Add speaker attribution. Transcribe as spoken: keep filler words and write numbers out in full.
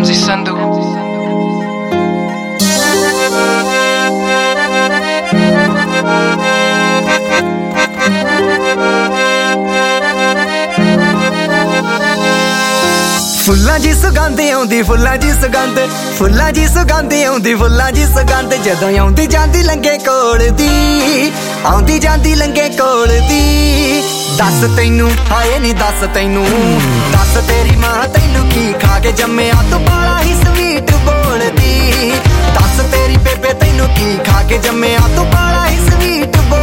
Speaker 1: M C Sandhu.
Speaker 2: फुल्लां दी सुगंध आउंदी फुल्लां दी सुगंध फुल्लां दी सुगंध आउंदी फुल्लां दी सुगंध जदों आउंदी जांदी लंघे कोल दी आउंदी जांदी लंघे कोल दी दस तैनू हाए नी दस तैनू दस तेरी मां तैनू की खा के जम्मिया तू बाला ही स्वीट बोलदी दस तेरी बेबे तैनू की खा के जम्मिया तू बाला ही स्वीट